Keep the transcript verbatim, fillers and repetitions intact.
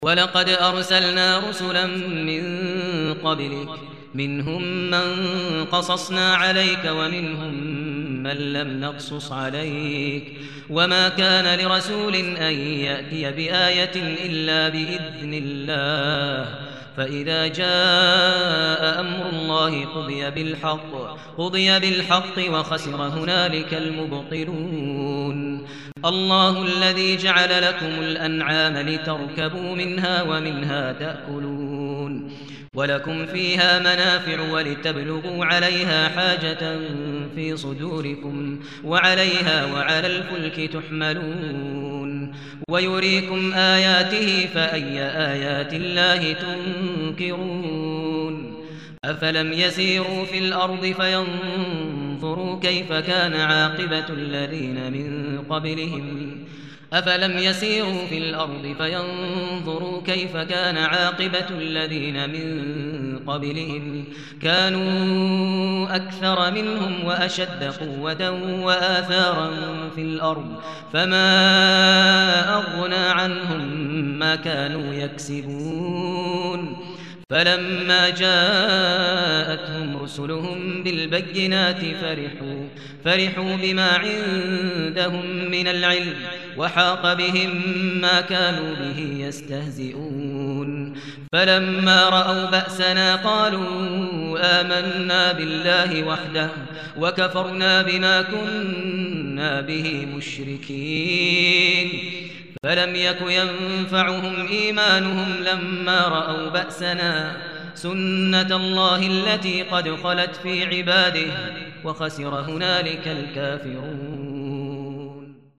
ولقد أرسلنا رسلا من قبلك منهم من قصصنا عليك ومنهم من لم نقصص عليك وما كان لرسول أن يأتي بآية إلا بإذن الله فإذا جاء أمر الله قضي بالحق قضي بالحق وخسر هنالك المبطلون الله الذي جعل لكم الأنعام لتركبوا منها ومنها تأكلون ولكم فيها منافع ولتبلغوا عليها حاجة في صدوركم وعليها وعلى الفلك تحملون ويريكم آياته فأي آيات الله تنكرون أفلم يسيروا في الأرض فينظروا كيف كان عاقبة الذين من قبلهم أفلم يسيروا في الأرض فينظروا كيف كان عاقبة الذين من قبلهم كانوا أكثر منهم وأشد قوة وآثارا في الأرض فما أغنى عنهم ما كانوا يكسبون فلما جاءتهم رسلهم بالبينات فرحوا فرحوا بما عندهم من العلم وحاق بهم ما كانوا به يستهزئون فلما رأوا بأسنا قالوا آمنا بالله وحده وكفرنا بما كنا به مشركين فلم يك ينفعهم إيمانهم لما رأوا بأسنا سنة الله التي قد خلت في عباده وخسر هنالك الكافرون